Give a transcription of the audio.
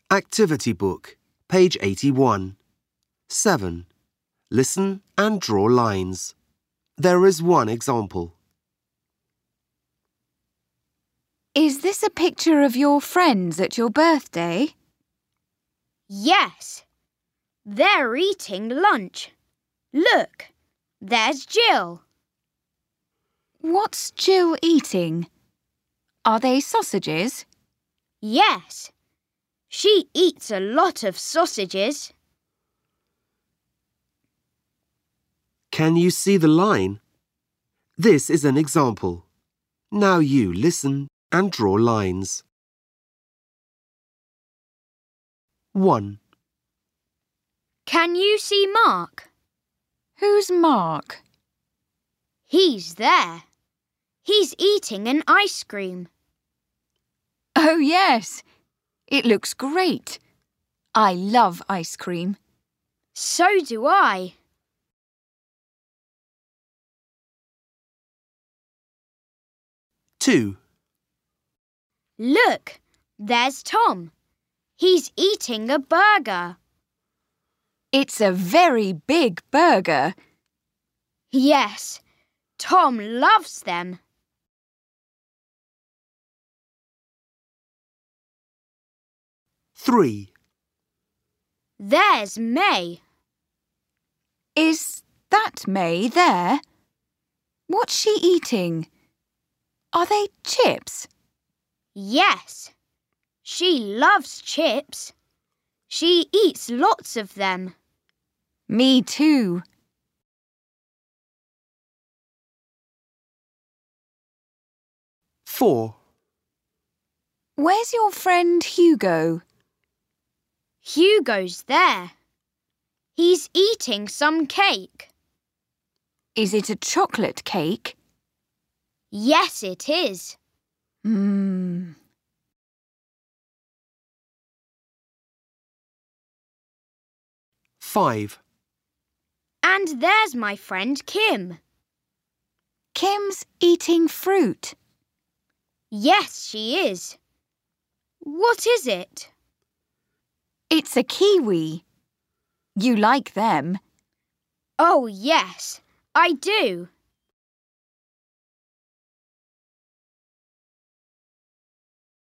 Activity Book, page 81. 7. Listen and draw lines. There is one example. Is this a picture of your friends at your birthday? Yes. They're eating lunch. Look, there's Jill. What's Jill eating? Are they sausages? Yes. She eats a lot of sausages. Can you see the line? This is an example. Now you listen and draw lines. 1. Can you see Mark? Who's Mark? He's there. He's eating an ice cream. Oh, yes. It looks great. I love ice cream. So do I. 2. Look, there's Tom. He's eating a burger. It's a very big burger. Yes, Tom loves them. 3. There's May. Is that May there? What's she eating? Are they chips? Yes, she loves chips. She eats lots of them. Me too. 4. Where's your friend Hugo? Hugo's there. He's eating some cake. Is it a chocolate cake? Yes, it is. 5. And there's my friend Kim. Kim's eating fruit. Yes, she is. What is it? It's a kiwi. You like them. Oh, yes, I do.